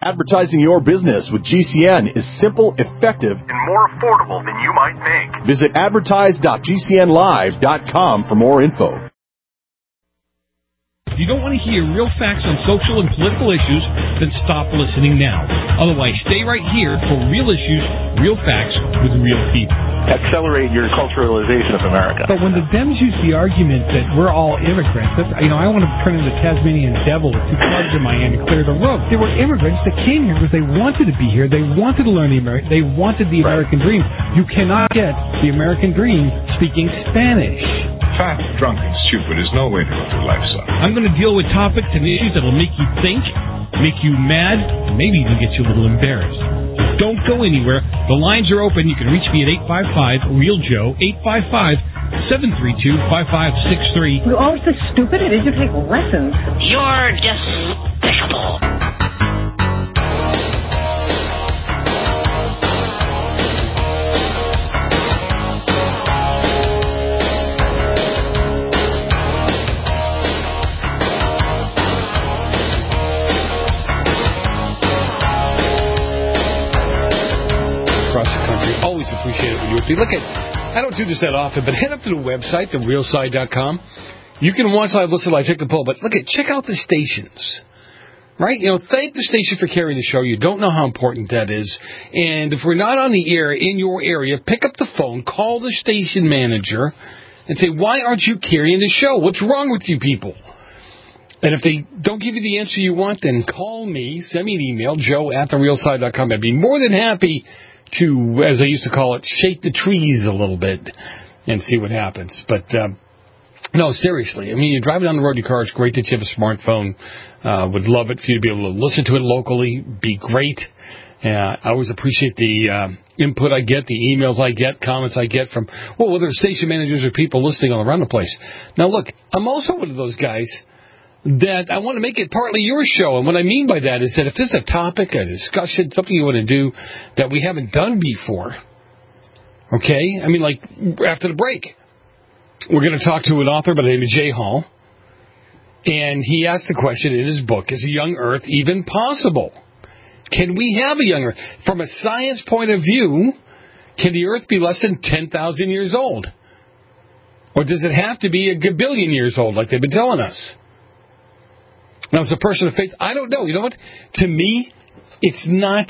Advertising your business with GCN is simple, effective, and more affordable than you might think. Visit advertise.gcnlive.com for more info. If you don't want to hear real facts on social and political issues, then stop listening now. Otherwise, stay right here for real issues, real facts with real people. Accelerate your culturalization of America. But when the Dems use the argument that we're all immigrants, I want to turn into the Tasmanian devil with two clubs in my hand and clear the road. They were immigrants that came here because they wanted to be here. They wanted to learn they wanted the American dream. You cannot get the American dream speaking Spanish. Fat, drunk, and stupid is no way to go through life, son. I'm going to deal with topics and issues that will make you think, make you mad, and maybe even get you a little embarrassed. Don't go anywhere. The lines are open. You can reach me at 855-REAL-JOE, 855-732-5563. You're always so stupid. It is you take lessons. You're despicable. Always appreciate it when you look at. I don't do this that often, but head up to the website, therealside.com. You can watch live, listen live, take the poll, but check out the stations. Right? Thank the station for carrying the show. You don't know how important that is. And if we're not on the air in your area, pick up the phone, call the station manager, and say, why aren't you carrying the show? What's wrong with you people? And if they don't give you the answer you want, then call me, send me an email, joe@therealside.com. I'd be more than happy to, as I used to call it, shake the trees a little bit and see what happens. But, no, seriously. You're driving down the road in your car. It's great that you have a smartphone. Would love it for you to be able to listen to it locally. Be great. I always appreciate the input I get, the emails I get, comments I get from, whether it's station managers or people listening all around the place. Now, look, I'm also one of those guys that I want to make it partly your show. And what I mean by that is that if there's a topic, a discussion, something you want to do that we haven't done before, okay? Like after the break, we're going to talk to an author by the name of Jay Hall. And he asked the question in his book, is a young Earth even possible? Can we have a young Earth? From a science point of view, can the Earth be less than 10,000 years old? Or does it have to be a gabillion years old like they've been telling us? Now, as a person of faith, I don't know. You know what? To me, it's not,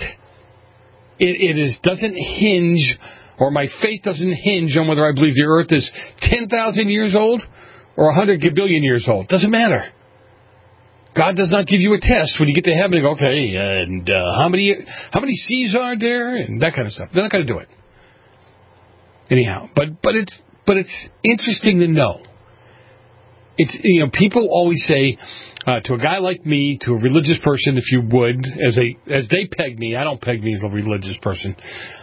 it doesn't hinge, or my faith doesn't hinge on whether I believe the Earth is 10,000 years old or 100 gabillion years old. Doesn't matter. God does not give you a test when you get to heaven and go, okay, and how many seas are there, and that kind of stuff. They're not going to do it. Anyhow, but it's interesting to know. It's, people always say, to a guy like me, to a religious person, if you would, as they peg me, I don't peg me as a religious person.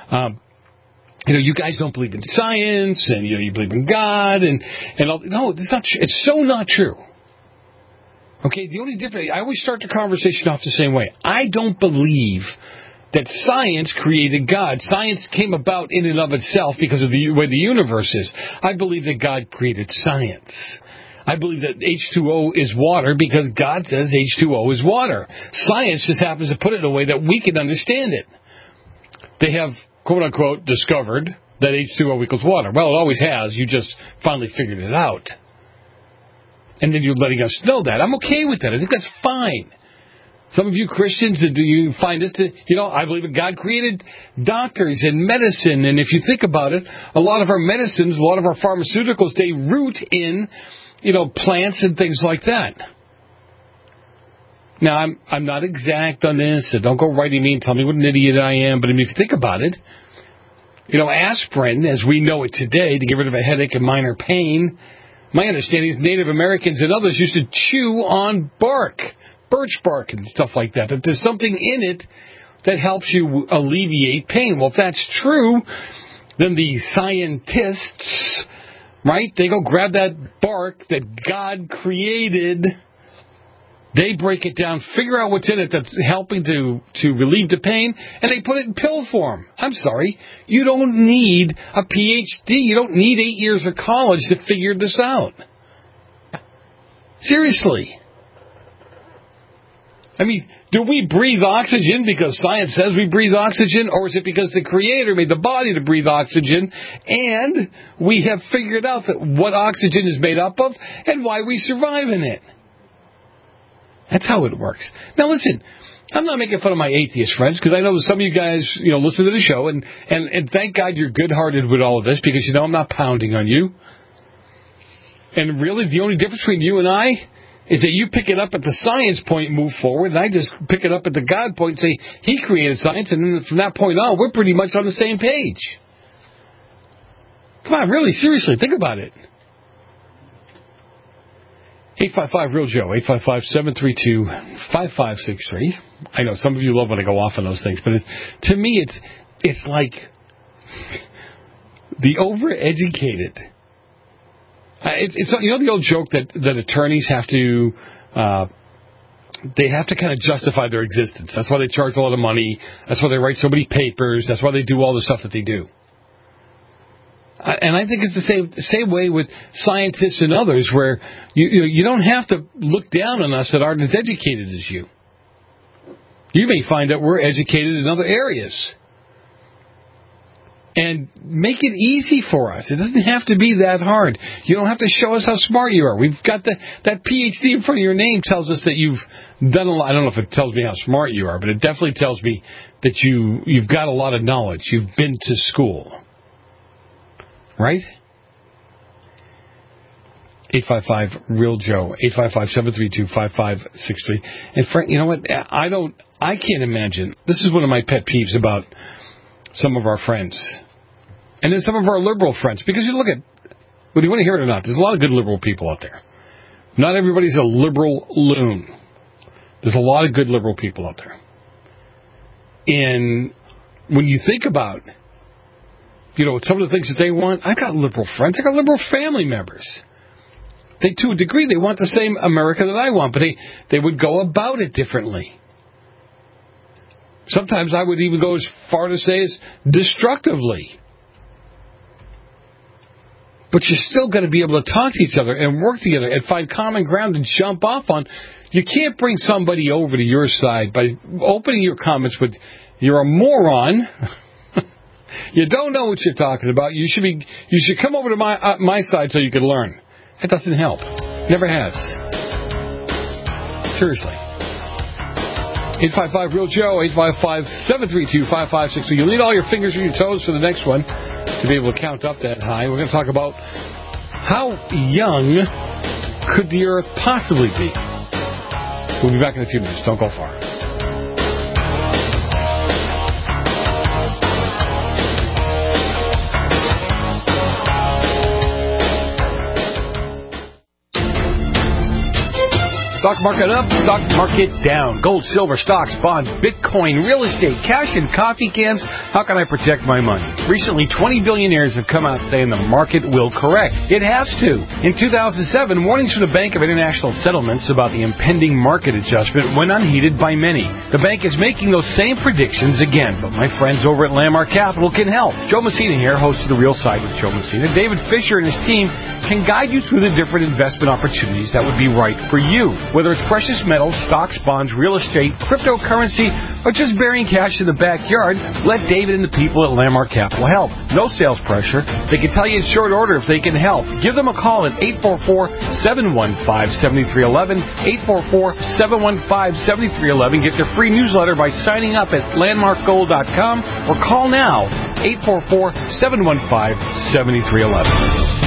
You guys don't believe in science, and you believe in God, and all. No, it's not. It's so not true. Okay, the only difference. I always start the conversation off the same way. I don't believe that science created God. Science came about in and of itself because of the way the universe is. I believe that God created science. I believe that H2O is water because God says H2O is water. Science just happens to put it in a way that we can understand it. They have, quote-unquote, discovered that H2O equals water. Well, it always has. You just finally figured it out. And then you're letting us know that. I'm okay with that. I think that's fine. Some of you Christians, do you find this to, I believe that God created doctors and medicine. And if you think about it, a lot of our medicines, a lot of our pharmaceuticals, they root in plants and things like that. Now, I'm not exact on this, so don't go writing me and tell me what an idiot I am. But if you think about it, aspirin, as we know it today, to get rid of a headache and minor pain, my understanding is Native Americans and others used to chew on bark, birch bark and stuff like that. That there's something in it that helps you alleviate pain. Well, if that's true, then the scientists, right, they go grab that bark that God created, they break it down, figure out what's in it that's helping to relieve the pain, and they put it in pill form. I'm sorry, you don't need a PhD, you don't need 8 years of college to figure this out. Seriously. I mean, do we breathe oxygen because science says we breathe oxygen, or is it because the Creator made the body to breathe oxygen, and we have figured out that what oxygen is made up of and why we survive in it? That's how it works. Now, listen, I'm not making fun of my atheist friends, because I know some of you guys, listen to the show, and thank God you're good-hearted with all of this, because I'm not pounding on you. And really, the only difference between you and I is that you pick it up at the science point and move forward, and I just pick it up at the God point and say, He created science, and then from that point on, we're pretty much on the same page. Come on, really, seriously, think about it. 855-REAL-JOE, 855-732-5563. I know some of you love when I go off on those things, but to me, it's like the overeducated. It's the old joke that attorneys have to they have to kind of justify their existence. That's why they charge a lot of money. That's why they write so many papers. That's why they do all the stuff that they do. And I think it's the same way with scientists and others, where you don't have to look down on us that aren't as educated as you. You may find that we're educated in other areas. And make it easy for us. It doesn't have to be that hard. You don't have to show us how smart you are. We've got that PhD in front of your name tells us that you've done a lot. I don't know if it tells me how smart you are, but it definitely tells me that you've got a lot of knowledge. You've been to school. Right? 855-REAL-JOE, 855-732-5563. And Frank, you know what? I can't imagine. This is one of my pet peeves about some of our friends. And then some of our liberal friends. Because you look at, whether you want to hear it or not, there's a lot of good liberal people out there. Not everybody's a liberal loon. There's a lot of good liberal people out there. And when you think about, some of the things that they want, I got liberal friends. I got liberal family members. They, to a degree, they want the same America that I want, but they would go about it differently. Sometimes I would even go as far to say as destructively. But you're still going to be able to talk to each other and work together and find common ground and jump off on. You can't bring somebody over to your side by opening your comments with, "You're a moron." You don't know what you're talking about. You should come over to my side so you can learn. That doesn't help. Never has. Seriously. 855-REAL-JOE, 855-732-5563. You'll need all your fingers and your toes for the next one to be able to count up that high. We're going to talk about how young could the Earth possibly be. We'll be back in a few minutes. Don't go far. Stock market up, stock market down. Gold, silver, stocks, bonds, Bitcoin, real estate, cash, and coffee cans. How can I protect my money? Recently, 20 billionaires have come out saying the market will correct. It has to. In 2007, warnings from the Bank of International Settlements about the impending market adjustment went unheeded by many. The bank is making those same predictions again, but my friends over at Landmark Capital can help. Joe Messina here, host of The Real Side with Joe Messina. David Fisher and his team can guide you through the different investment opportunities that would be right for you. Whether it's precious metals, stocks, bonds, real estate, cryptocurrency, or just burying cash in the backyard, let David and the people at Landmark Capital help. No sales pressure. They can tell you in short order if they can help. Give them a call at 844-715-7311, 844-715-7311. Get their free newsletter by signing up at landmarkgold.com or call now, 844-715-7311.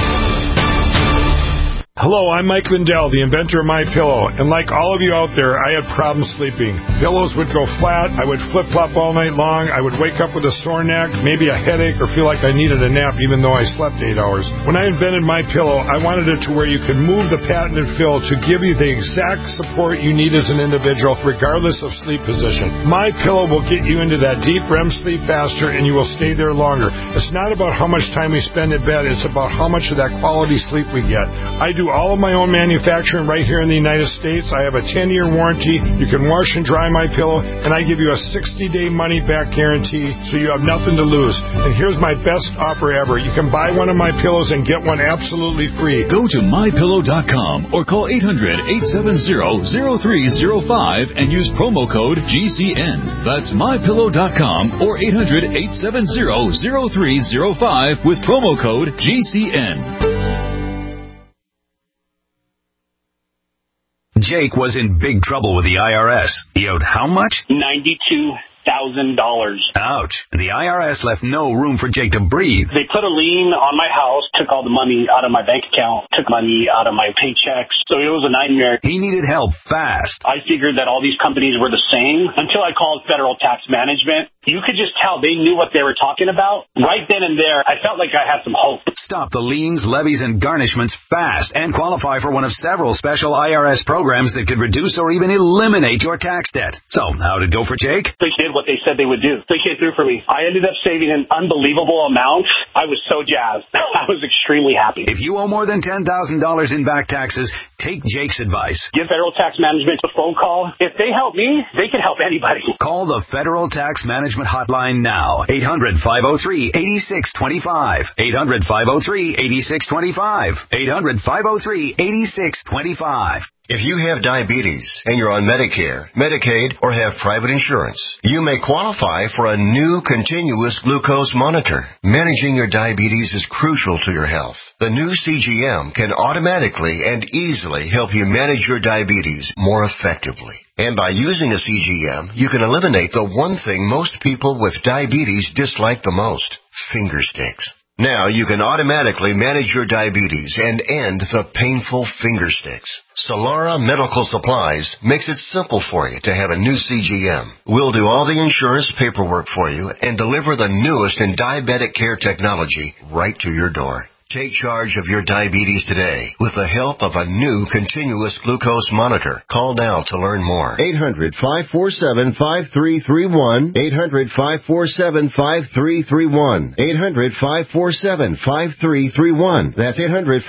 Hello, I'm Mike Lindell, the inventor of MyPillow, and like all of you out there, I had problems sleeping. Pillows would go flat, I would flip-flop all night long, I would wake up with a sore neck, maybe a headache, or feel like I needed a nap even though I slept 8 hours. When I invented MyPillow, I wanted it to where you could move the patented fill to give you the exact support you need as an individual, regardless of sleep position. MyPillow will get you into that deep REM sleep faster, and you will stay there longer. It's not about how much time we spend in bed, it's about how much of that quality sleep we get. I do do all of my own manufacturing right here in the United States. I have a 10-year warranty. You can wash and dry my pillow, and I give you a 60-day money-back guarantee, so you have nothing to lose. And here's my best offer ever. You can buy one of my pillows and get one absolutely free. Go to mypillow.com or call 800-870-0305 and use promo code GCN. That's mypillow.com or 800-870-0305 with promo code GCN. Jake was in big trouble with the IRS. He owed how much? $92,000. Ouch. The IRS left no room for Jake to breathe. They put a lien on my house, took all the money out of my bank account, took money out of my paychecks. So it was a nightmare. He needed help fast. I figured that all these companies were the same until I called Federal Tax Management. You could just tell they knew what they were talking about. Right then and there, I felt like I had some hope. Stop the liens, levies, and garnishments fast and qualify for one of several special IRS programs that could reduce or even eliminate your tax debt. So, how'd it go for Jake? They did what they said they would do. They came through for me. I ended up saving an unbelievable amount. I was so jazzed. I was extremely happy. If you owe more than $10,000 in back taxes, take Jake's advice. Give Federal Tax Management a phone call. If they help me, they can help anybody. Call the Federal Tax Management hotline now. 800-503-8625. 800-503-8625. 800-503-8625. If you have diabetes and you're on Medicare, Medicaid, or have private insurance, you may qualify for a new continuous glucose monitor. Managing your diabetes is crucial to your health. The new CGM can automatically and easily help you manage your diabetes more effectively. And by using a CGM, you can eliminate the one thing most people with diabetes dislike the most: finger sticks. Now you can automatically manage your diabetes and end the painful finger sticks. Solara Medical Supplies makes it simple for you to have a new CGM. We'll do all the insurance paperwork for you and deliver the newest in diabetic care technology right to your door. Take charge of your diabetes today with the help of a new continuous glucose monitor. Call now to learn more. 800-547-5331. 800-547-5331. 800-547-5331. That's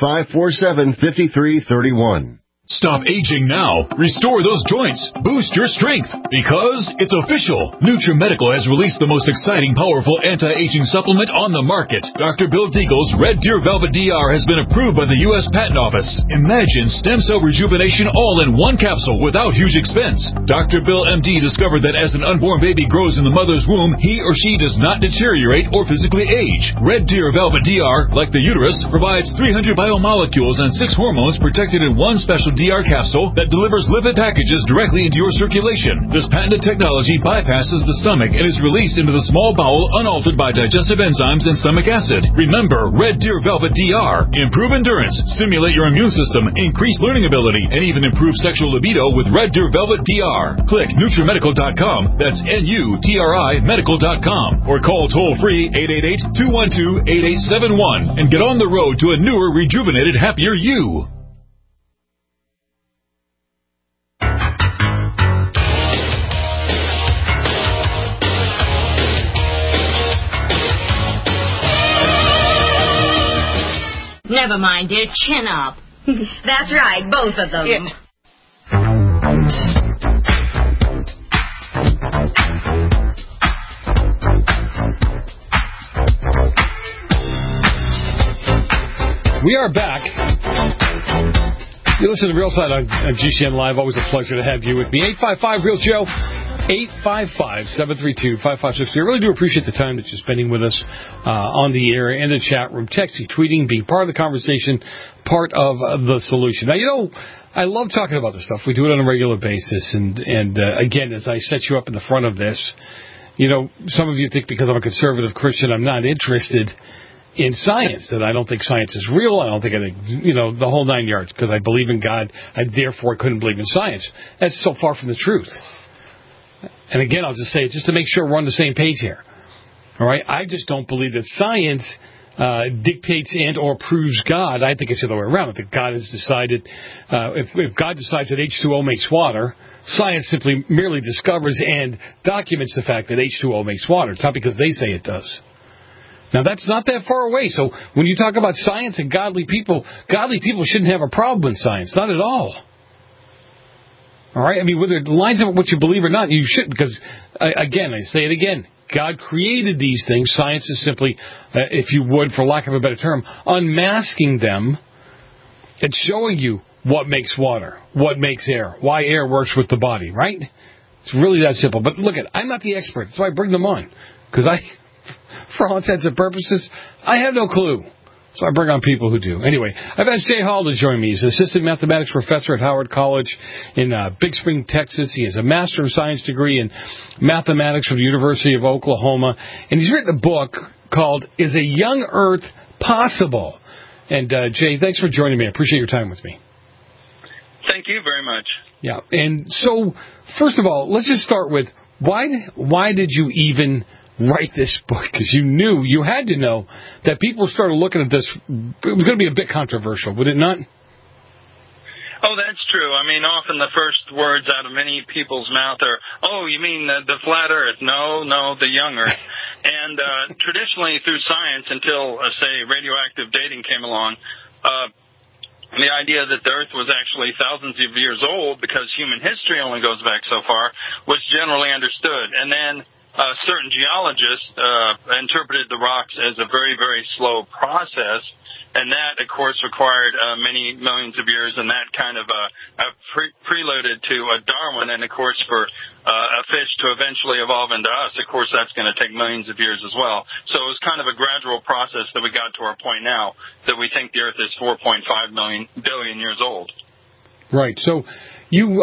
800-547-5331. Stop aging now. Restore those joints. Boost your strength. Because it's official. NutriMedical has released the most exciting, powerful anti-aging supplement on the market. Dr. Bill Deagle's Red Deer Velvet DR has been approved by the U.S. Patent Office. Imagine stem cell rejuvenation all in one capsule without huge expense. Dr. Bill MD discovered that as an unborn baby grows in the mother's womb, he or she does not deteriorate or physically age. Red Deer Velvet DR, like the uterus, provides 300 biomolecules and 6 hormones protected in one special DR capsule that delivers lipid packages directly into your circulation. This patented technology bypasses the stomach and is released into the small bowel unaltered by digestive enzymes and stomach acid. Remember, Red Deer Velvet DR. Improve endurance, stimulate your immune system, increase learning ability, and even improve sexual libido with Red Deer Velvet DR. Click NutriMedical.com. That's NUTRI Medical.com. Or call toll-free 888-212-8871 and get on the road to a newer, rejuvenated, happier you. Never mind, dear. Chin up. That's right, both of them. Yeah. We are back. You listen to Real Side on GCN Live. Always a pleasure to have you with me. 855-REAL-JOE. 855-732-5560. I really do appreciate the time that you're spending with us on the air and the chat room, texting, tweeting, being part of the conversation, part of the solution. Now, you know, I love talking about this stuff. We do it on a regular basis. And again, as I set you up in the front of this, you know, some of you think because I'm a conservative Christian, I'm not interested in science, that I don't think science is real. I don't think, the whole 9 yards, because I believe in God. I therefore couldn't believe in science. That's so far from the truth. And again, I'll just say it just to make sure we're on the same page here. All right? I just don't believe that science dictates and or proves God. I think it's the other way around. I think God has decided, if God decides that H2O makes water, science simply merely discovers and documents the fact that H2O makes water. It's not because they say it does. Now, that's not that far away. So when you talk about science and godly people shouldn't have a problem with science. Not at all. All right? I mean, whether it lines up with what you believe or not, you shouldn't. Because, again, I say it again, God created these things. Science is simply, if you would, for lack of a better term, unmasking them and showing you what makes water, what makes air, why air works with the body, right? It's really that simple. But look, I'm not the expert. That's why I bring them on. Because for all intents and purposes, I have no clue. So I bring on people who do. Anyway, I've asked Jay Hall to join me. He's an assistant mathematics professor at Howard College in Big Spring, Texas. He has a Master of Science degree in mathematics from the University of Oklahoma. And he's written a book called Is a Young Earth Possible? And, Jay, thanks for joining me. I appreciate your time with me. Thank you very much. Yeah. And so, first of all, let's just start with why did you even write this book? Because you had to know that people started looking at this. It was going to be a bit controversial, would it not? Oh, that's true. I mean, often the first words out of many people's mouth are, "Oh, you mean the flat Earth?" No, the young Earth. And traditionally, through science, until say radioactive dating came along, the idea that the Earth was actually thousands of years old, because human history only goes back so far, was generally understood. And then certain geologists interpreted the rocks as a very, very slow process, and that, of course, required many millions of years, and that kind of preluded to Darwin, and, of course, for a fish to eventually evolve into us, of course, that's going to take millions of years as well. So it was kind of a gradual process that we got to our point now that we think the Earth is 4.5 billion years old. Right. So you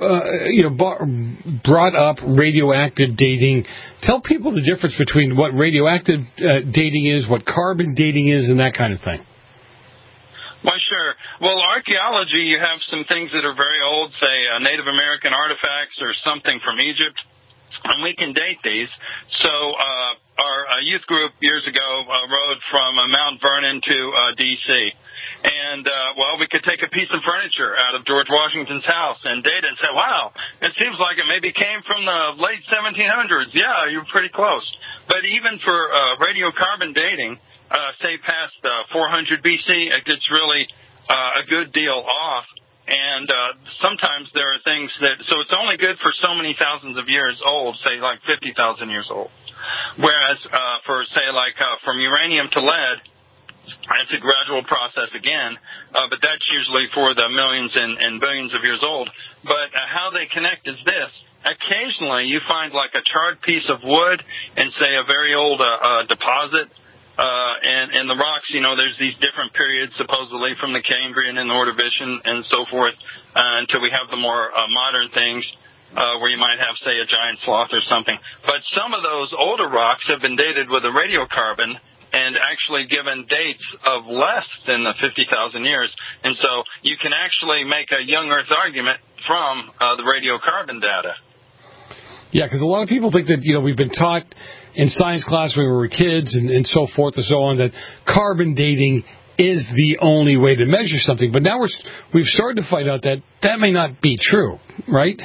brought up radioactive dating. Tell people the difference between what radioactive dating is, what carbon dating is, and that kind of thing. Well, sure. Well, archaeology, you have some things that are very old, say Native American artifacts or something from Egypt, and we can date these. So our youth group years ago rode from Mount Vernon to D.C., and, we could take a piece of furniture out of George Washington's house and date it and say, wow, it seems like it maybe came from the late 1700s. Yeah, you're pretty close. But even for radiocarbon dating, say past 400 BC, it gets really a good deal off. And sometimes there are things so it's only good for so many thousands of years old, say like 50,000 years old. Whereas for, say, like from uranium to lead, it's a gradual process again, but that's usually for the millions and billions of years old. But how they connect is this. Occasionally you find like a charred piece of wood in, say, a very old deposit, and the rocks, there's these different periods supposedly from the Cambrian and Ordovician and so forth until we have the more modern things where you might have, say, a giant sloth or something. But some of those older rocks have been dated with a radiocarbon and actually given dates of less than the 50,000 years. And so you can actually make a young Earth argument from the radiocarbon data. Yeah, because a lot of people think that, we've been taught in science class when we were kids and so forth and so on that carbon dating is the only way to measure something. But now we've started to find out that may not be true, right?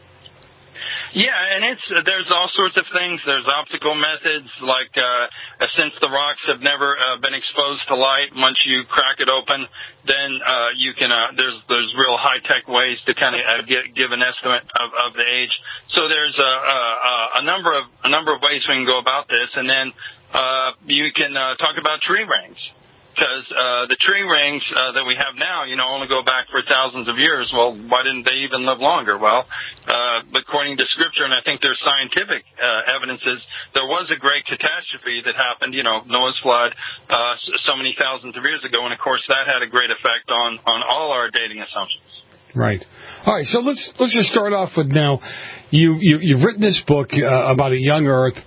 Yeah, and there's all sorts of things. There's optical methods, like since the rocks have never been exposed to light, once you crack it open, then you can. There's real high tech ways to kind of give an estimate of the age. So there's a number of ways we can go about this, and then you can talk about tree rings. Because the tree rings that we have now, only go back for thousands of years. Well, why didn't they even live longer? Well, according to Scripture, and I think there's scientific evidences, there was a great catastrophe that happened, Noah's flood, so many thousands of years ago, and of course that had a great effect on all our dating assumptions. Right. All right. So let's just start off with now. You've written this book about a young Earth.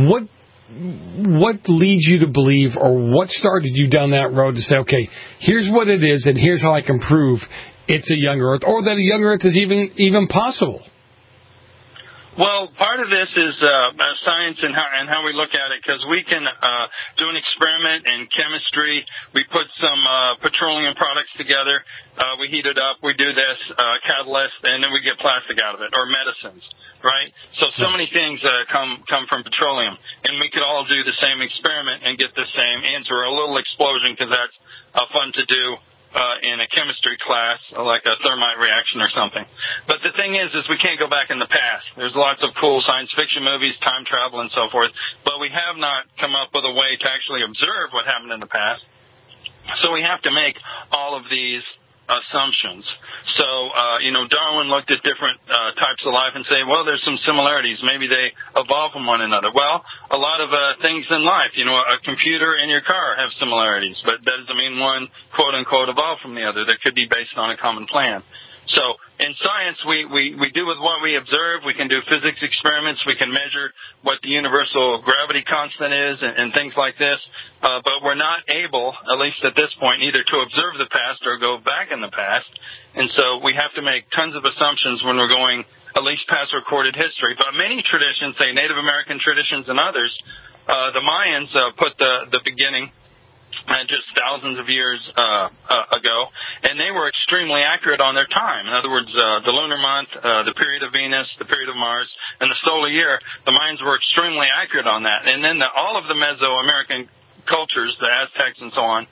What leads you to believe, or what started you down that road to say, okay, here's what it is, and here's how I can prove it's a young Earth, or that a young Earth is even possible? Well, part of this is science and how we look at it, because we can do an experiment in chemistry. We put some petroleum products together. We heat it up. We do this catalyst, and then we get plastic out of it, or medicines, right? So many things come from petroleum, and we could all do the same experiment and get the same answer, a little explosion, because that's fun to do in a chemistry class, like a thermite reaction or something. But the thing is we can't go back in the past. There's lots of cool science fiction movies, time travel, and so forth, but we have not come up with a way to actually observe what happened in the past. So we have to make all of these assumptions. So, Darwin looked at different types of life and say, well, there's some similarities. Maybe they evolve from one another. Well, a lot of things in life, a computer and your car have similarities, but that doesn't mean one, quote unquote, evolved from the other. That could be based on a common plan. So in science, we do with what we observe. We can do physics experiments. We can measure what the universal gravity constant is and things like this. But we're not able, at least at this point, either to observe the past or go back in the past. And so we have to make tons of assumptions when we're going at least past recorded history. But many traditions, say Native American traditions and others, the Mayans put the beginning just thousands of years ago, and they were extremely accurate on their time. In other words, the lunar month, the period of Venus, the period of Mars, and the solar year, the Mayans were extremely accurate on that. And then all of the Mesoamerican cultures, the Aztecs and so on,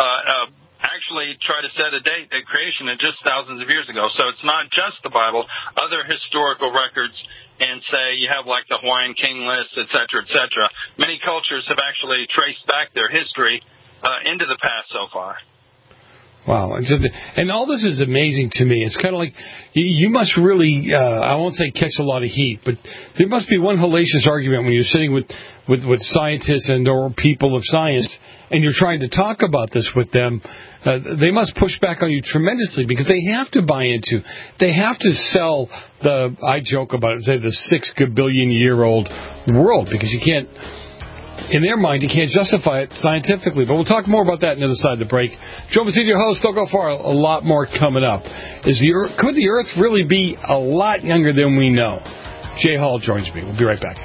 actually try to set a date at creation at just thousands of years ago. So it's not just the Bible, other historical records, and say you have like the Hawaiian king list, et cetera, many cultures have actually traced back their history into the past so far. Wow. And all this is amazing to me. It's kind of like you must really, I won't say catch a lot of heat, but there must be one hellacious argument when you're sitting with scientists and or people of science and you're trying to talk about this with them. They must push back on you tremendously because they have to buy into, they have to sell I joke about it, say the 6 billion-year-old world, because you can't, in their mind, you can't justify it scientifically. But we'll talk more about that on the other side of the break. Joe Messina, your host. Don't go far. A lot more coming up. Could the Earth really be a lot younger than we know? Jay Hall joins me. We'll be right back.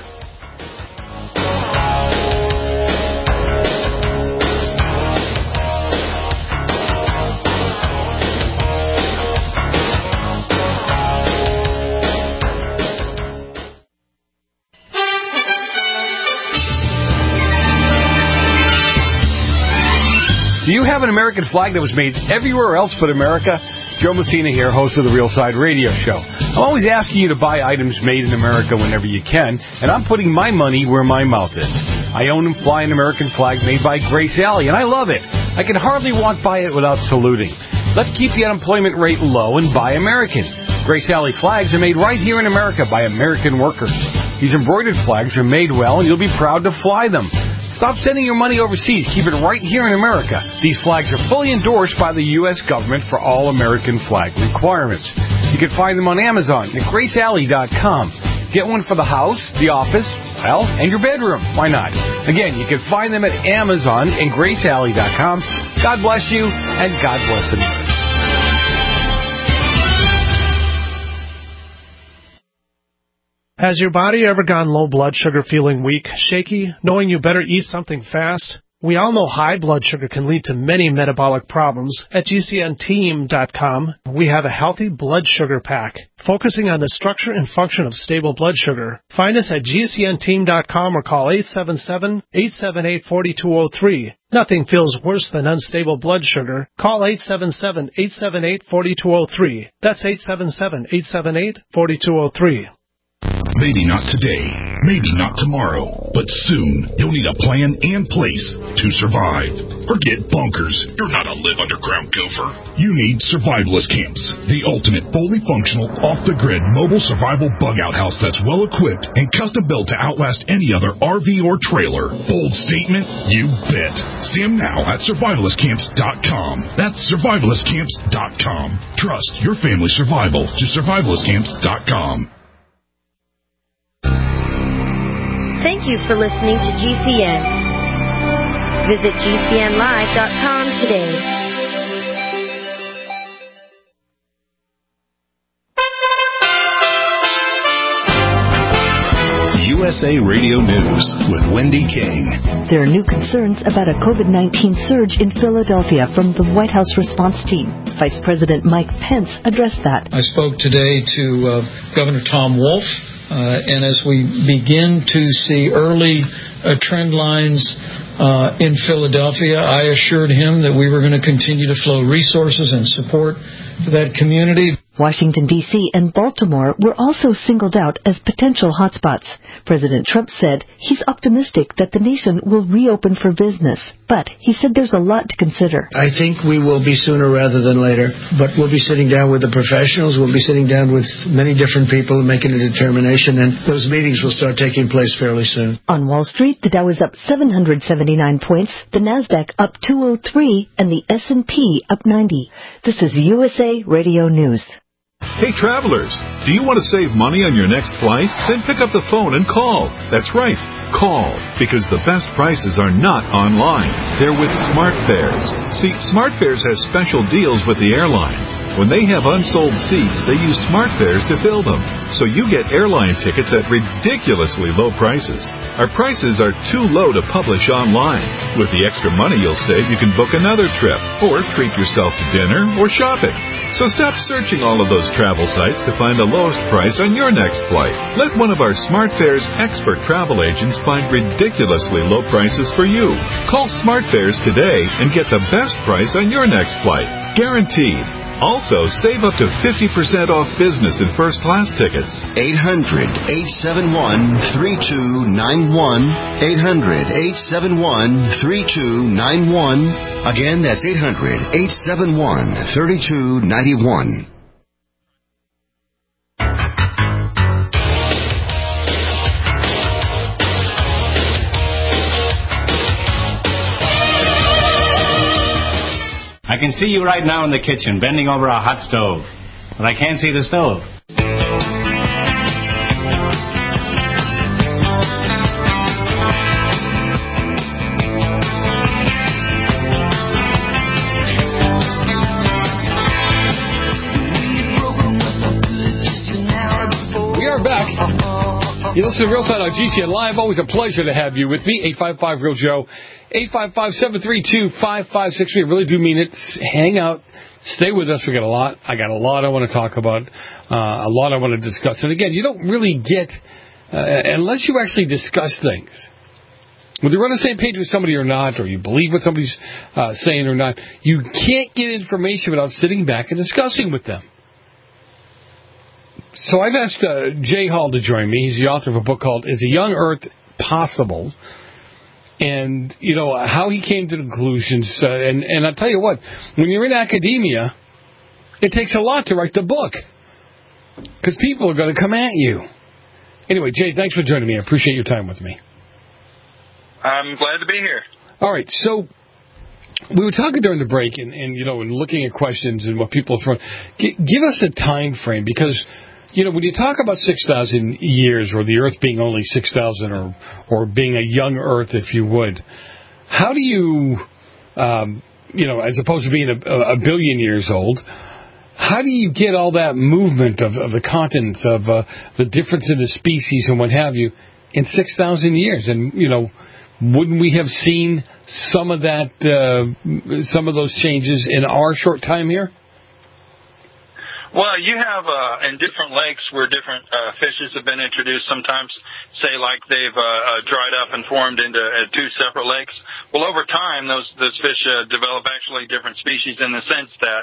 Do you have an American flag that was made everywhere else but America? Joe Messina here, host of the Real Side Radio Show. I'm always asking you to buy items made in America whenever you can, and I'm putting my money where my mouth is. I own and fly an American flag made by Grace Alley, and I love it. I can hardly walk by it without saluting. Let's keep the unemployment rate low and buy American. Grace Alley flags are made right here in America by American workers. These embroidered flags are made well, and you'll be proud to fly them. Stop sending your money overseas. Keep it right here in America. These flags are fully endorsed by the U.S. government for all American flag requirements. You can find them on Amazon at GraceAlley.com. Get one for the house, the office, well, and your bedroom. Why not? Again, you can find them at Amazon and GraceAlley.com. God bless you, and God bless America. Has your body ever gone low blood sugar, feeling weak, shaky, knowing you better eat something fast? We all know high blood sugar can lead to many metabolic problems. At GCNteam.com, we have a healthy blood sugar pack, focusing on the structure and function of stable blood sugar. Find us at GCNteam.com or call 877-878-4203. Nothing feels worse than unstable blood sugar. Call 877-878-4203. That's 877-878-4203. Maybe not today, maybe not tomorrow, but soon you'll need a plan and place to survive. Forget bunkers. You're not a live underground gopher. You need survivalist camps, the ultimate fully functional, off-the-grid mobile survival bug-out house that's well-equipped and custom-built to outlast any other RV or trailer. Bold statement? You bet. See them now at survivalistcamps.com. That's survivalistcamps.com. Trust your family's survival to survivalistcamps.com. Thank you for listening to GCN. Visit GCNlive.com today. USA Radio News with Wendy King. There are new concerns about a COVID-19 surge in Philadelphia from the White House response team. Vice President Mike Pence addressed that. I spoke today to Governor Tom Wolf, and as we begin to see early trend lines in Philadelphia, I assured him that we were going to continue to flow resources and support to that community. Washington, D.C. and Baltimore were also singled out as potential hotspots. President Trump said he's optimistic that the nation will reopen for business, but he said there's a lot to consider. I think we will be sooner rather than later, but we'll be sitting down with the professionals, we'll be sitting down with many different people and making a determination, and those meetings will start taking place fairly soon. On Wall Street, the Dow is up 779 points, the Nasdaq up 203, and the S&P up 90. This is USA Radio News. Hey travelers, do you want to save money on your next flight? Then pick up the phone and call. That's right, call, because the best prices are not online. They're with SmartFares. See, SmartFares has special deals with the airlines. When they have unsold seats, they use SmartFares to fill them. So you get airline tickets at ridiculously low prices. Our prices are too low to publish online. With the extra money you'll save, you can book another trip, or treat yourself to dinner, or shopping. So stop searching all of those travel sites to find the lowest price on your next flight. Let one of our SmartFares expert travel agents find ridiculously low prices for you. Call SmartFares today and get the best price on your next flight. Guaranteed. Also, save up to 50% off business and first-class tickets. 800-871-3291. 800-871-3291. Again, that's 800-871-3291. I can see you right now in the kitchen, bending over a hot stove. But I can't see the stove. We are back. You listen to Real Side on GCN Live. Always a pleasure to have you with me. 855-REAL-JOE. 855-732-5563. I really do mean it. Hang out. Stay with us. I got a lot I want to talk about. A lot I want to discuss. And again, you don't really get, unless you actually discuss things, whether you're on the same page with somebody or not, or you believe what somebody's saying or not, you can't get information without sitting back and discussing with them. So I've asked Jay Hall to join me. He's the author of a book called Is a Young Earth Possible? And, you know, how he came to the conclusions. And I'll tell you what, when you're in academia, it takes a lot to write the book. Because people are going to come at you. Anyway, Jay, thanks for joining me. I appreciate your time with me. I'm glad to be here. All right, so we were talking during the break and you know, and looking at questions and what people are throwing. Give us a time frame, because you know, when you talk about 6,000 years, or the Earth being only 6,000, or being a young Earth, if you would, how do you, you know, as opposed to being a billion years old, how do you get all that movement of the continents, of the difference in the species and what have you, in 6,000 years? And, you know, wouldn't we have seen some of that, some of those changes in our short time here? Well, you have in different lakes where different fishes have been introduced. Sometimes, say, like they've dried up and formed into two separate lakes. Well, over time, those fish develop actually different species in the sense that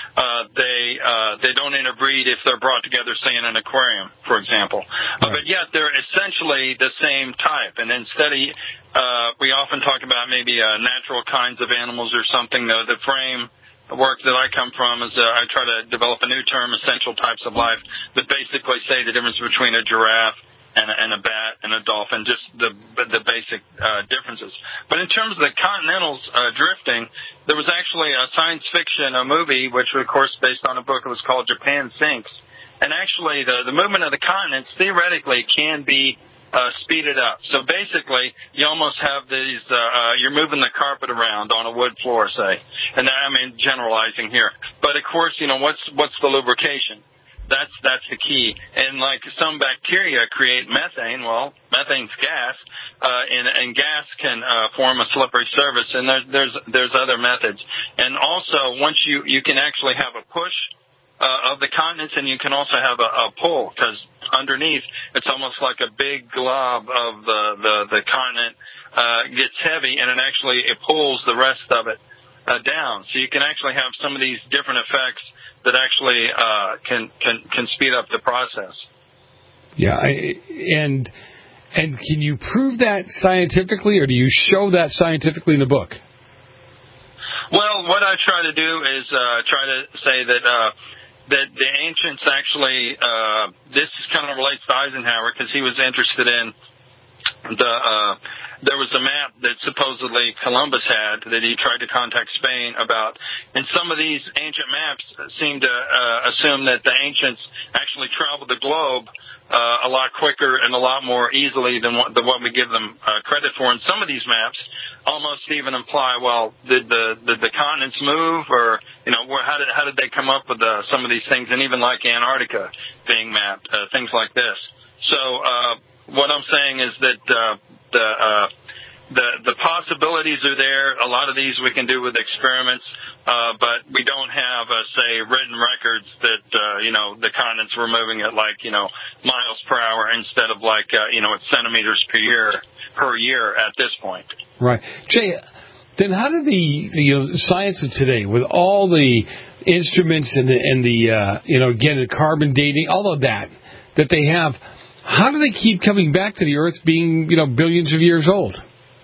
they don't interbreed if they're brought together, say, in an aquarium, for example. But yet they're essentially the same type. And instead of we often talk about maybe natural kinds of animals or something. The frame work that I come from is I try to develop a new term, essential types of life, that basically say the difference between a giraffe and a bat and a dolphin, just the basic differences. But in terms of the continentals drifting, there was actually a science fiction movie, which was, of course, based on a book. It was called Japan Sinks. And actually, the movement of the continents theoretically can be speeded up. So basically, you almost have these, you're moving the carpet around on a wood floor, say. And I mean, generalizing here. But of course, you know, what's the lubrication? That's the key. And like some bacteria create methane. Well, methane's gas, and gas can form a slippery surface. And there's other methods. And also, once you can actually have a push of the continents, and you can also have a pull, because underneath it's almost like a big glob of the continent gets heavy, and it pulls the rest of it down. So you can actually have some of these different effects that actually can speed up the process. Yeah, and can you prove that scientifically, or do you show that scientifically in the book? Well, what I try to do is try to say that the ancients actually, this kind of relates to Eisenhower, because he was interested in there was a map that supposedly Columbus had that he tried to contact Spain about. And some of these ancient maps seem to assume that the ancients actually traveled the globe a lot quicker and a lot more easily than what we give them credit for. And some of these maps almost even imply, well, did the continents move, or how did they come up with some of these things? And even like Antarctica being mapped, things like this. So what I'm saying is that the possibilities are there. A lot of these we can do with experiments, but we don't have, say, written records that the continents were moving at miles per hour instead of at centimeters per year at this point. Right, Jay. Then how do the science of today, with all the instruments and the again the carbon dating, all of that they have, how do they keep coming back to the Earth being billions of years old?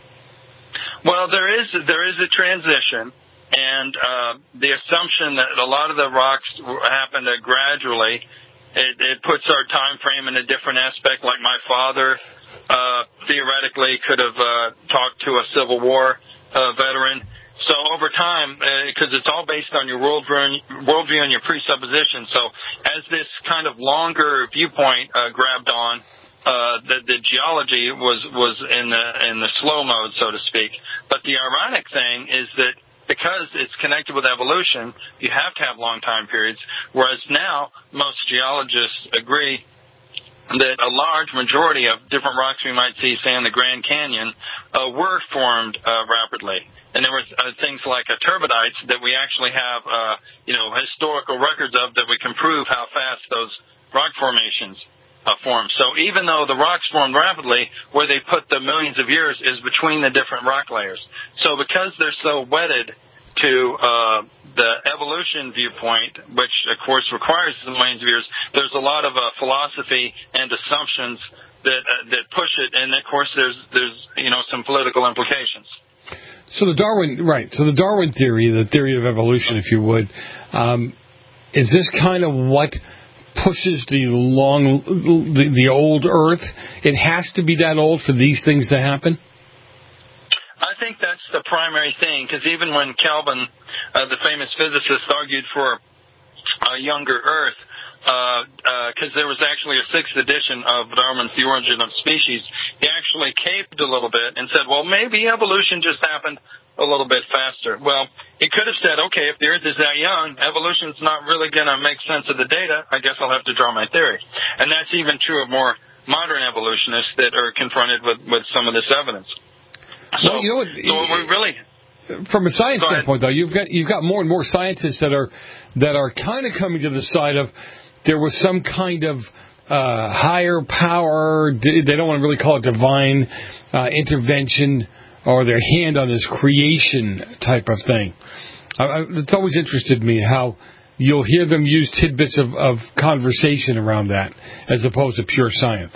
Well, there is a transition, and the assumption that a lot of the rocks happened gradually, it puts our time frame in a different aspect. Like my father theoretically could have talked to a Civil War veteran. So over time, because it's all based on your worldview and your presupposition. So as this kind of longer viewpoint grabbed on, the geology was in the slow mode, so to speak. But the ironic thing is that because it's connected with evolution, you have to have long time periods. Whereas now, most geologists agree that a large majority of different rocks we might see, say in the Grand Canyon, were formed rapidly. And there were things like turbidites that we actually have, historical records of, that we can prove how fast those rock formations formed. So even though the rocks formed rapidly, where they put the millions of years is between the different rock layers. So because they're so wedded to the evolution viewpoint, which of course requires the millions of years, there's a lot of philosophy and assumptions that push it, and of course there's some political implications. So the Darwin theory, the theory of evolution, if you would, is this kind of what pushes the old Earth? It has to be that old for these things to happen? I think that's the primary thing, because even when Kelvin, the famous physicist, argued for a younger Earth, because there was actually a 6th edition of Darwin's The Origin of Species, he actually caped a little bit and said, well, maybe evolution just happened a little bit faster. Well, he could have said, okay, if the Earth is that young, evolution's not really going to make sense of the data. I guess I'll have to draw my theory. And that's even true of more modern evolutionists that are confronted with some of this evidence. So, we really... From a science standpoint, though, you've got more and more scientists that are kind of coming to the side of there was some kind of higher power. They don't want to really call it divine intervention or their hand on this creation type of thing. It's always interested me how you'll hear them use tidbits of conversation around that as opposed to pure science.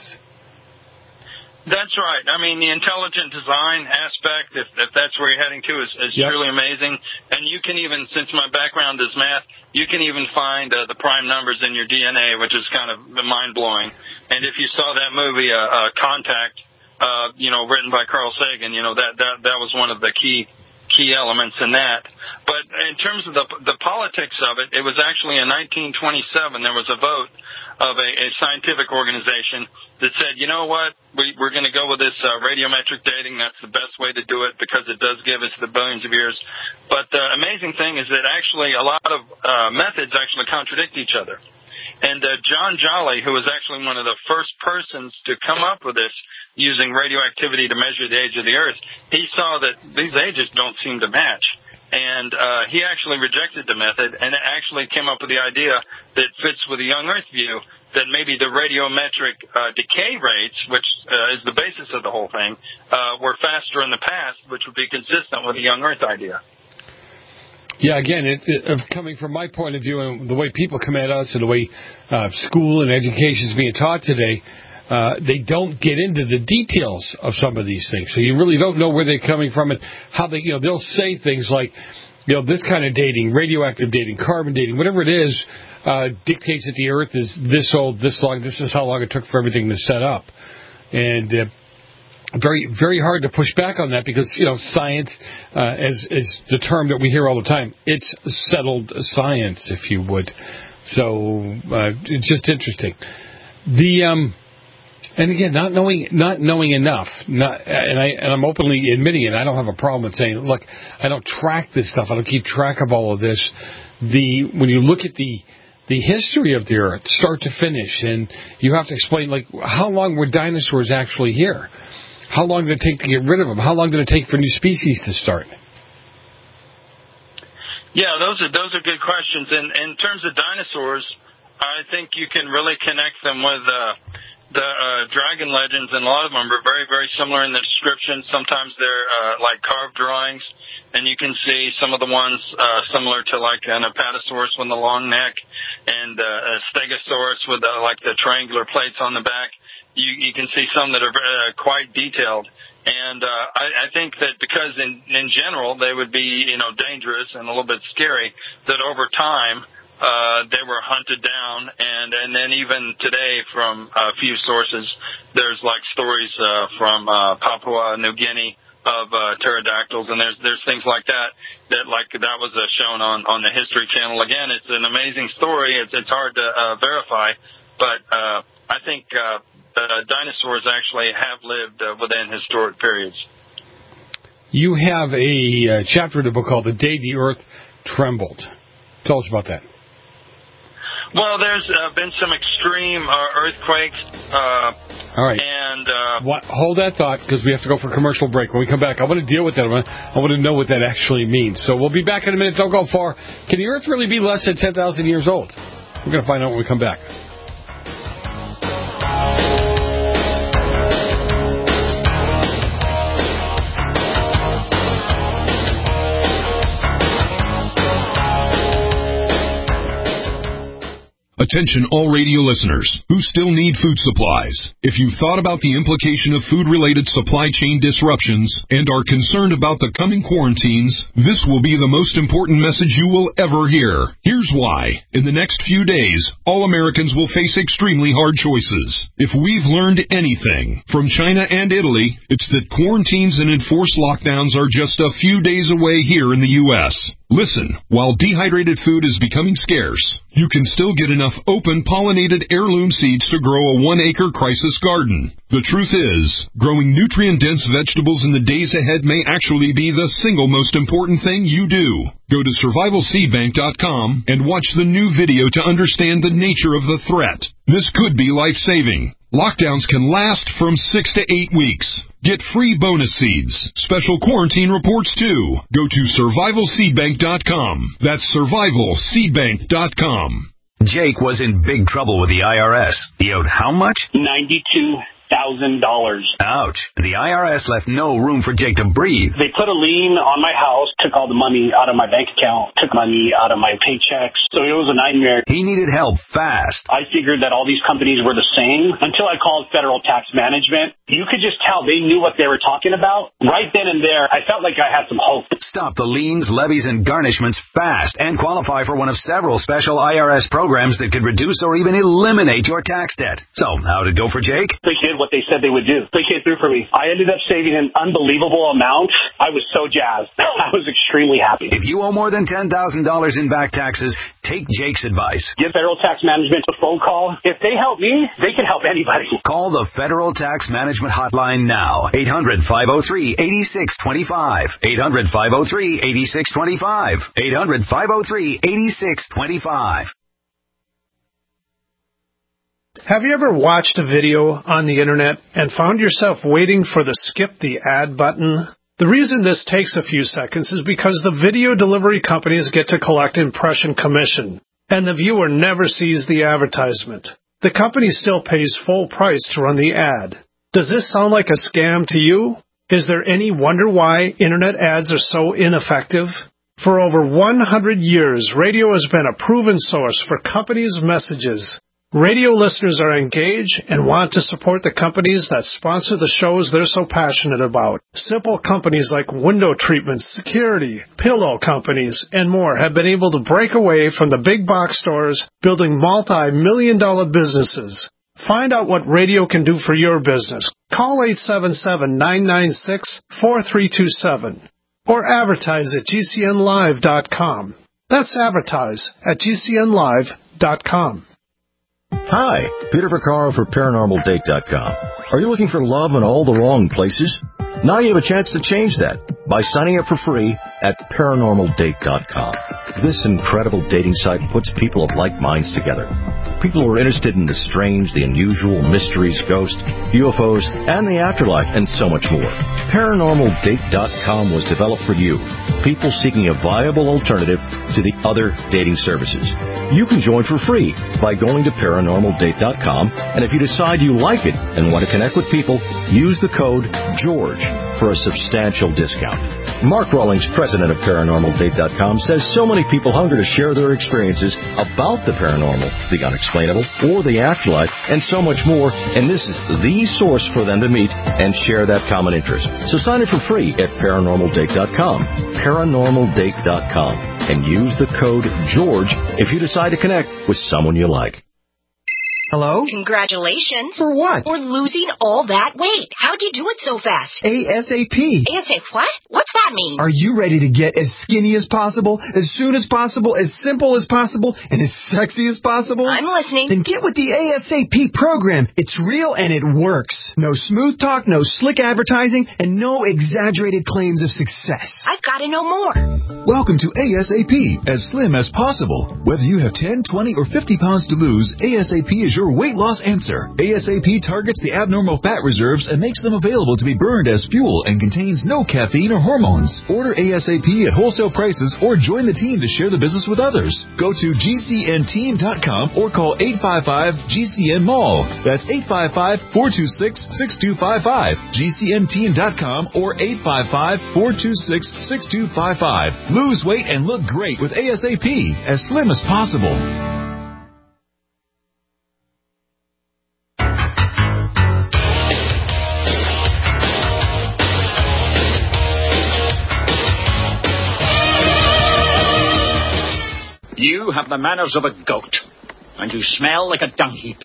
That's right. I mean, the intelligent design aspect, if that's where you're heading to, is truly amazing. And you can even, since my background is math, you can even find the prime numbers in your DNA, which is kind of mind-blowing. And if you saw that movie, Contact, written by Carl Sagan, that was one of the key elements in that. But in terms of the politics of it, it was actually in 1927, there was a vote of a scientific organization that said, you know what, we're going to go with this radiometric dating. That's the best way to do it because it does give us the billions of years. But the amazing thing is that actually a lot of methods actually contradict each other. And John Jolly, who was actually one of the first persons to come up with this using radioactivity to measure the age of the Earth, he saw that these ages don't seem to match. And he actually rejected the method and actually came up with the idea that fits with the young Earth view, that maybe the radiometric decay rates, which is the basis of the whole thing, were faster in the past, which would be consistent with the young Earth idea. Yeah, again, coming from my point of view and the way people come at us and the way school and education is being taught today, they don't get into the details of some of these things. So you really don't know where they're coming from and how they, they'll say things like, this kind of dating, radioactive dating, carbon dating, whatever it is, dictates that the Earth is this old, this long, this is how long it took for everything to set up. And very, very hard to push back on that because, science, is the term that we hear all the time. It's settled science, if you would. So, it's just interesting. And again, not knowing enough, and I'm openly admitting it. I don't have a problem with saying, look, I don't track this stuff. I don't keep track of all of this. When you look at the history of the Earth, start to finish, and you have to explain, how long were dinosaurs actually here? How long did it take to get rid of them? How long did it take for new species to start? Yeah, those are good questions. And in terms of dinosaurs, I think you can really connect them with the dragon legends, and a lot of them are very, very similar in the description. Sometimes they're like carved drawings, and you can see some of the ones similar to like an Apatosaurus with the long neck, and a Stegosaurus with the triangular plates on the back. You can see some that are quite detailed. And I think that because in general they would be dangerous and a little bit scary, that over time they were hunted down, and then even today from a few sources there's stories from Papua New Guinea of pterodactyls, and there's things like that was shown on the History Channel. Again, it's an amazing story. It's hard to verify, but I think dinosaurs actually have lived within historic periods. You have a chapter in the book called "The Day the Earth Trembled." Tell us about that. Well, there's been some extreme earthquakes. All right. And hold that thought, because we have to go for a commercial break. When we come back, I want to deal with that. I want to know what that actually means. So we'll be back in a minute. Don't go far. Can the Earth really be less than 10,000 years old? We're going to find out when we come back. Attention all radio listeners who still need food supplies. If you've thought about the implication of food-related supply chain disruptions and are concerned about the coming quarantines, this will be the most important message you will ever hear. Here's why. In the next few days, all Americans will face extremely hard choices. If we've learned anything from China and Italy, it's that quarantines and enforced lockdowns are just a few days away here in the U.S. Listen, while dehydrated food is becoming scarce, you can still get enough open pollinated heirloom seeds to grow a 1-acre crisis garden. The truth is, growing nutrient-dense vegetables in the days ahead may actually be the single most important thing you do. Go to survivalseedbank.com and watch the new video to understand the nature of the threat. This could be life-saving. Lockdowns can last from 6 to 8 weeks. Get free bonus seeds, special quarantine reports too. Go to survivalseedbank.com. That's survivalseedbank.com. Jake was in big trouble with the IRS. He owed how much? $92,000. Ouch. The IRS left no room for Jake to breathe. They put a lien on my house, took all the money out of my bank account, took money out of my paychecks. So it was a nightmare. He needed help fast. I figured that all these companies were the same until I called Federal Tax Management. You could just tell they knew what they were talking about. Right then and there, I felt like I had some hope. Stop the liens, levies, and garnishments fast and qualify for one of several special IRS programs that could reduce or even eliminate your tax debt. So, how did it go for Jake? They did what they said they would do. They came through for me. I ended up saving an unbelievable amount. I was so jazzed. I was extremely happy. If you owe more than $10,000 in back taxes, take Jake's advice. Give Federal Tax Management a phone call. If they help me, they can help anybody. Call the Federal Tax Management Hotline now. 800-503-8625. 800-503-8625. 800-503-8625. Have you ever watched a video on the internet and found yourself waiting for the skip the ad button? The reason this takes a few seconds is because the video delivery companies get to collect impression commission, and the viewer never sees the advertisement. The company still pays full price to run the ad. Does this sound like a scam to you? Is there any wonder why internet ads are so ineffective? For over 100 years, radio has been a proven source for companies' messages. Radio listeners are engaged and want to support the companies that sponsor the shows they're so passionate about. Simple companies like window treatment, security, pillow companies, and more have been able to break away from the big box stores, building multi-million-dollar businesses. Find out what radio can do for your business. Call 877-996-4327 or advertise at GCNlive.com. That's advertise at GCNlive.com. Hi, Peter Vaccaro for ParanormalDate.com. Are you looking for love in all the wrong places? Now you have a chance to change that by signing up for free at ParanormalDate.com. This incredible dating site puts people of like minds together. People who are interested in the strange, the unusual, mysteries, ghosts, UFOs, and the afterlife, and so much more. ParanormalDate.com was developed for you, people seeking a viable alternative to the other dating services. You can join for free by going to ParanormalDate.com, and if you decide you like it and want to connect with people, use the code GEORGE for a substantial discount. Mark Rawlings, president of ParanormalDate.com, says so many people hunger to share their experiences about the paranormal, the unexplainable, or the afterlife, and so much more, and this is the source for them to meet and share that common interest. So sign up for free at ParanormalDate.com, ParanormalDate.com, and use the code GEORGE if you decide to connect with someone you like. Hello? Congratulations. For what? For losing all that weight. How'd you do it so fast? ASAP. ASAP what? What's that mean? Are you ready to get as skinny as possible, as soon as possible, as simple as possible, and as sexy as possible? I'm listening. Then get with the ASAP program. It's real and it works. No smooth talk, no slick advertising, and no exaggerated claims of success. I've got to know more. Welcome to ASAP, as slim as possible. Whether you have 10, 20, or 50 pounds to lose, ASAP is your weight loss answer. ASAP targets the abnormal fat reserves and makes them available to be burned as fuel and contains no caffeine or hormones. Order ASAP at wholesale prices or join the team to share the business with others. Go to GCNteam.com or call 855-GCN-MALL. That's 855-426-6255. GCNteam.com or 855-426-6255. Lose weight and look great with ASAP, as slim as possible. You have the manners of a goat, and you smell like a dung heap.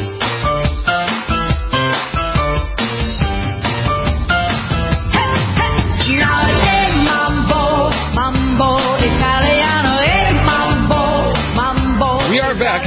We are back.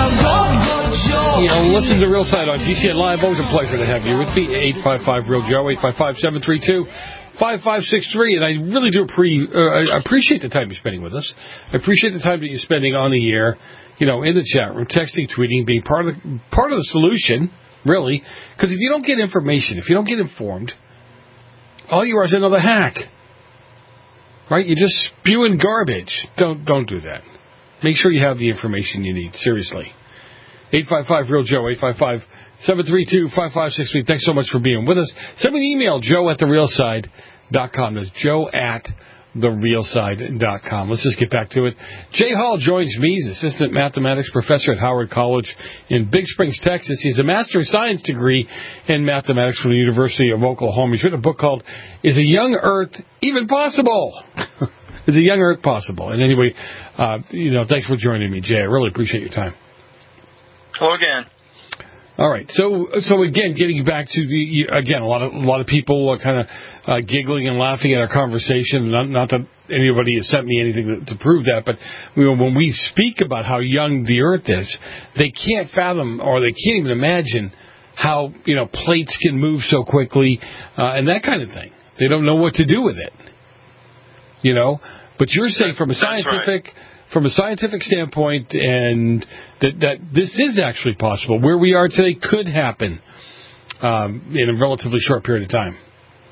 Listen to Real Side on GCN Live. Always a pleasure to have you with me. 855-REAL-JOE, 855-732-5563. And I really do appreciate the time you're spending with us. I appreciate the time that you're spending on the air, in the chat room, texting, tweeting, being part of the solution, really. Because if you don't get information, if you don't get informed, all you are is another hack. Right? You're just spewing garbage. Don't do that. Make sure you have the information you need. Seriously. 855-REAL-JOE, 855-732-5563. Thanks so much for being with us. Send me an email, joe@therealside.com. That's joe@therealside.com. Let's just get back to it. Jay Hall joins me. He's assistant mathematics professor at Howard College in Big Springs, Texas. He has a Master of Science degree in mathematics from the University of Oklahoma. He's written a book called Is a Young Earth Even Possible? Is a Young Earth Possible? And anyway, thanks for joining me, Jay. I really appreciate your time. Hello again. All right. So again, getting back to a lot of people are kind of giggling and laughing at our conversation. Not that anybody has sent me anything to prove that, but when we speak about how young the Earth is, they can't fathom or they can't even imagine how plates can move so quickly and that kind of thing. They don't know what to do with it. But you're saying from a scientific from a scientific standpoint, and that this is actually possible. Where we are today could happen in a relatively short period of time.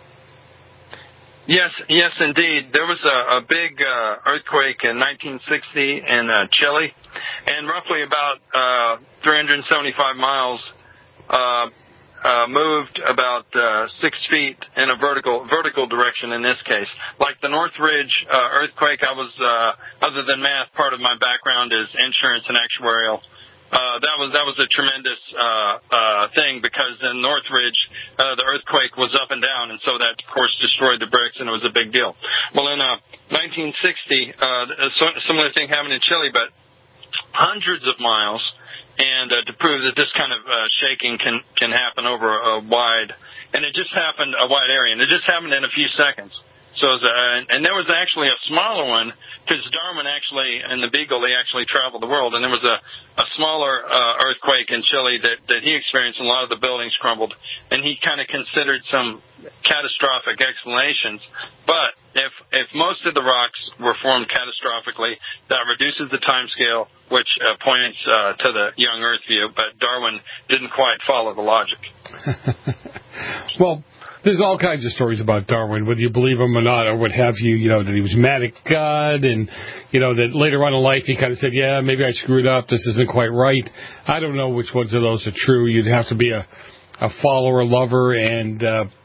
Yes, indeed. There was a big earthquake in 1960 in Chile, and roughly about 375 miles moved about 6 feet in a vertical direction in this case. Like the Northridge earthquake, I was, other than math, part of my background is insurance and actuarial. That was a tremendous thing, because in Northridge the earthquake was up and down, and so that of course destroyed the bricks, and it was a big deal. Well, in 1960, a similar thing happened in Chile, but hundreds of miles, and to prove that this kind of shaking can happen over a wide area, and it just happened in a few seconds. So, and there was actually a smaller one, because Darwin actually, and the Beagle, they actually traveled the world, and there was a smaller earthquake in Chile that he experienced, and a lot of the buildings crumbled, and he kind of considered some catastrophic explanations. But if most of the rocks were formed catastrophically, that reduces the time scale, which points to the young Earth view, but Darwin didn't quite follow the logic. Well, there's all kinds of stories about Darwin, whether you believe him or not, or what have you, that he was mad at God, and, that later on in life he kind of said, yeah, maybe I screwed up, this isn't quite right. I don't know which ones of those are true. You'd have to be a follower, lover, and,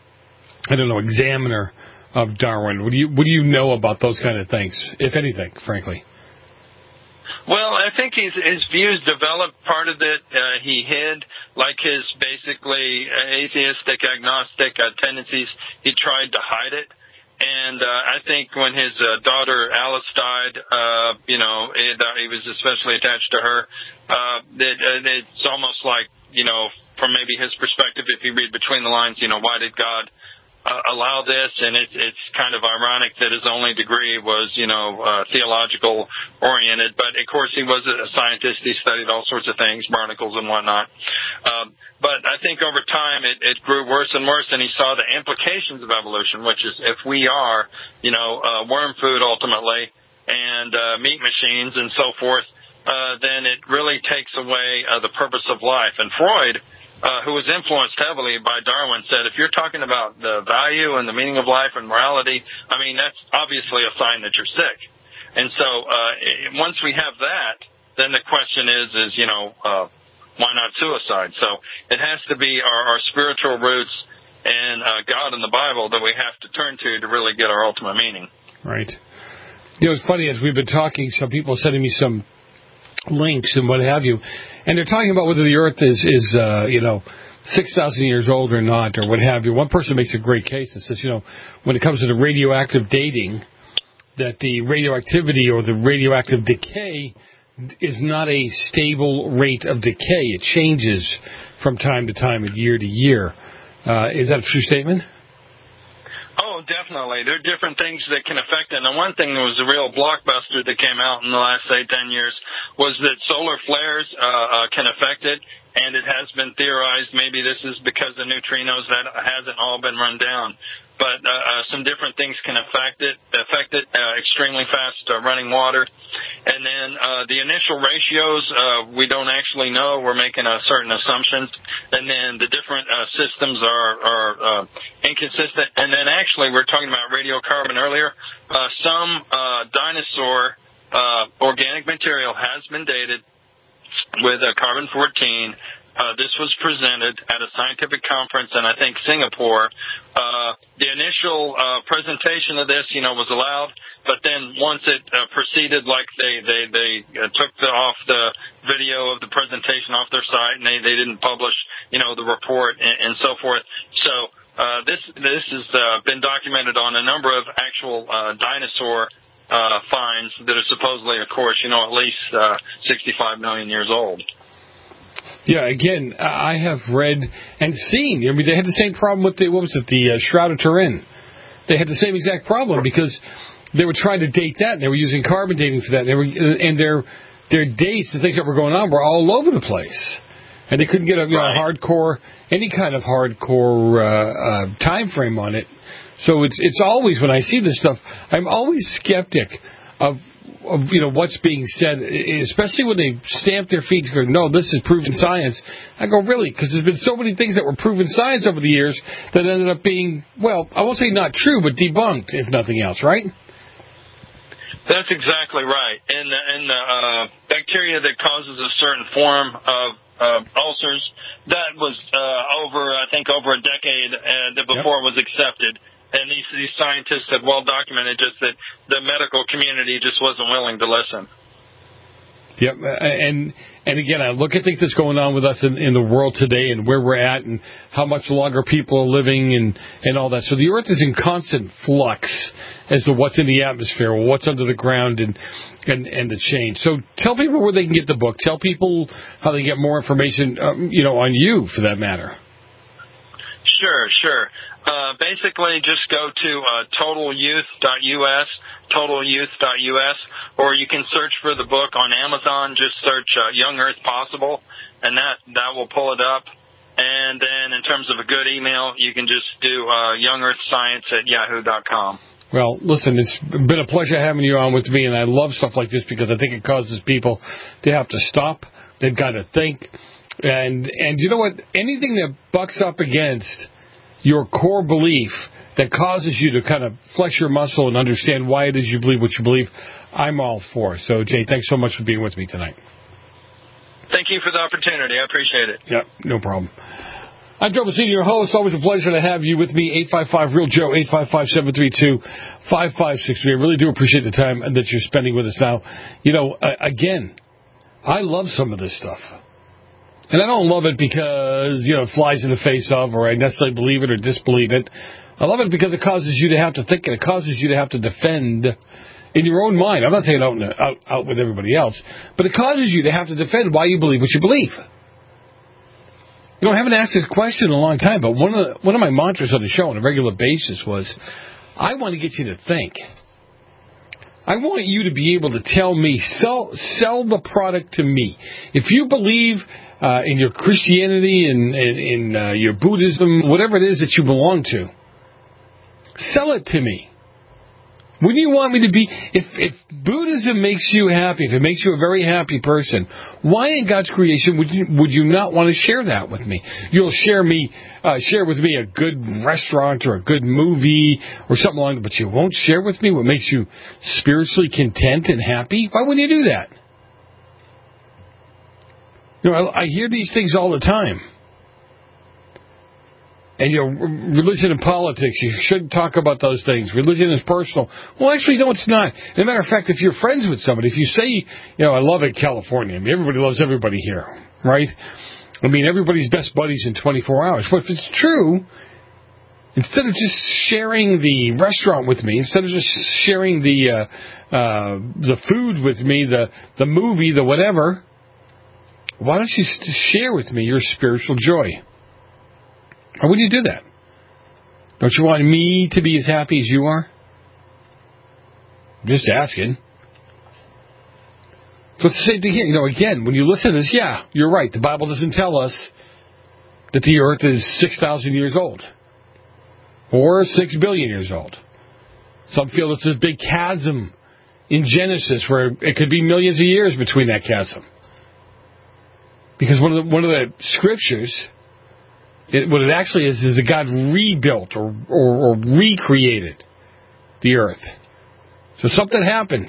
examiner of Darwin. What do you know about those kind of things, if anything, frankly? Well, I think his views developed. Part of it he hid, like his basically atheistic, agnostic tendencies. He tried to hide it. And I think when his daughter Alice died, he was especially attached to her. It's almost like, from maybe his perspective, if you read between the lines, why did God allow this? And it's kind of ironic that his only degree was, theological oriented. But of course he was a scientist. He studied all sorts of things, barnacles and whatnot. But I think over time it grew worse and worse, and he saw the implications of evolution, which is if we are, worm food ultimately, and meat machines and so forth, then it really takes away the purpose of life. And Freud, who was influenced heavily by Darwin, said if you're talking about the value and the meaning of life and morality, that's obviously a sign that you're sick. And so once we have that, then the question is why not suicide? So it has to be our spiritual roots and God and the Bible that we have to turn to really get our ultimate meaning. Right. It's funny, as we've been talking, some people are sending me some links and what have you, and they're talking about whether the Earth is 6,000 years old or not, or what have you. One person makes a great case and says, when it comes to the radioactive dating, that the radioactivity or the radioactive decay is not a stable rate of decay. It changes from time to time and year to year. Is that a true statement? Oh, definitely. There are different things that can affect it. And one thing that was a real blockbuster that came out in the last, 10 years was that solar flares can affect it. And it has been theorized maybe this is because of neutrinos. That hasn't all been run down. But some different things can affect it. Extremely fast running water. And then the initial ratios, we don't actually know. We're making certain assumptions. And then the different systems are inconsistent. And then actually, we're talking about radiocarbon earlier. Some dinosaur organic material has been dated with carbon-14. This was presented at a scientific conference in, I think, Singapore. The initial presentation of this, was allowed, but then once it proceeded, like they took off the video of the presentation off their site, and they didn't publish, the report and so forth. So this has been documented on a number of actual dinosaur finds that are supposedly, of course, at least 65 million years old. Yeah, again, I have read and seen. They had the same problem with the Shroud of Turin. They had the same exact problem because they were trying to date that, and they were using carbon dating for that. And their dates, the things that were going on, were all over the place, and they couldn't get any kind of hardcore time frame on it. So it's always, when I see this stuff, I'm always skeptic what's being said, especially when they stamp their feet and go, no, this is proven science. I go, really? Because there's been so many things that were proven science over the years that ended up being, well, I won't say not true, but debunked, if nothing else, right? That's exactly right. And the bacteria that causes a certain form of ulcers, that was over a decade before it was accepted. And these scientists have well documented just that the medical community just wasn't willing to listen. Yep, and again, I look at things that's going on with us in the world today and where we're at and how much longer people are living and all that. So the Earth is in constant flux as to what's in the atmosphere or what's under the ground and the change. So tell people where they can get the book. Tell people how they get more information, on you, for that matter. Sure. Basically, just go to totalyouth.us, or you can search for the book on Amazon. Just search Young Earth Possible, and that will pull it up. And then in terms of a good email, you can just do youngearthscience@yahoo.com. Well, listen, it's been a pleasure having you on with me, and I love stuff like this because I think it causes people to have to stop. They've got to think. And you know what? Anything that bucks up against your core belief that causes you to kind of flex your muscle and understand why it is you believe what you believe, I'm all for. So, Jay, thanks so much for being with me tonight. Thank you for the opportunity. I appreciate it. Yep, no problem. I'm Joe Messina, your host. Always a pleasure to have you with me. 855-REAL-JOE, 855-732-5563. I really do appreciate the time that you're spending with us now. Again, I love some of this stuff. And I don't love it because, it flies in the face of, or I necessarily believe it or disbelieve it. I love it because it causes you to have to think and it causes you to have to defend in your own mind. I'm not saying out with everybody else, but it causes you to have to defend why you believe what you believe. I haven't asked this question in a long time, but one of my mantras on the show on a regular basis was, I want to get you to think. I want you to be able to tell me, sell the product to me. If you believe in your Christianity and in your Buddhism, whatever it is that you belong to, sell it to me. Wouldn't you want me to be... If Buddhism makes you happy, if it makes you a very happy person, why in God's creation would you not want to share that with me? You'll share with me a good restaurant or a good movie or something along that, but you won't share with me what makes you spiritually content and happy? Why wouldn't you do that? I hear these things all the time. And, religion and politics, you shouldn't talk about those things. Religion is personal. Well, actually, no, it's not. As a matter of fact, if you're friends with somebody, if you say, I love it, California. I mean, everybody loves everybody here, right? I mean, everybody's best buddies in 24 hours. But if it's true, instead of just sharing the restaurant with me, instead of just sharing the food with me, the movie, the whatever, why don't you share with me your spiritual joy? Or would you do that? Don't you want me to be as happy as you are? I'm just asking. So it's the same thing here. Again, when you listen to this, yeah, you're right. The Bible doesn't tell us that the earth is 6,000 years old. Or 6 billion years old. Some feel it's a big chasm in Genesis where it could be millions of years between that chasm. Because one of the scriptures... what it actually is that God rebuilt or recreated the earth. So something happened.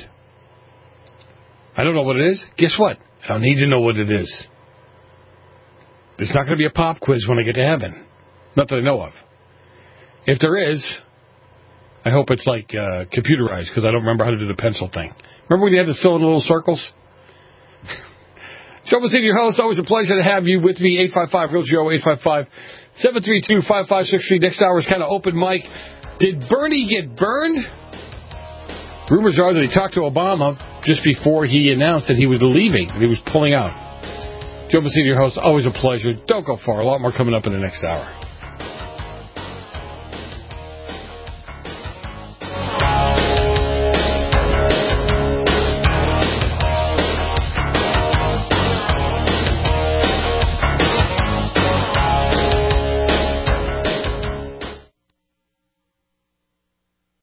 I don't know what it is. Guess what? I don't need to know what it is. There's not going to be a pop quiz when I get to heaven. Not that I know of. If there is, I hope it's like computerized because I don't remember how to do the pencil thing. Remember when you had to fill in little circles? Joe Messina, your host. Always a pleasure to have you with me. 855-REAL-JOE, 855-732-5563. Next hour is kind of open mic. Did Bernie get burned? Rumors are that he talked to Obama just before he announced that he was leaving, that he was pulling out. Joe Messina, your host. Always a pleasure. Don't go far. A lot more coming up in the next hour.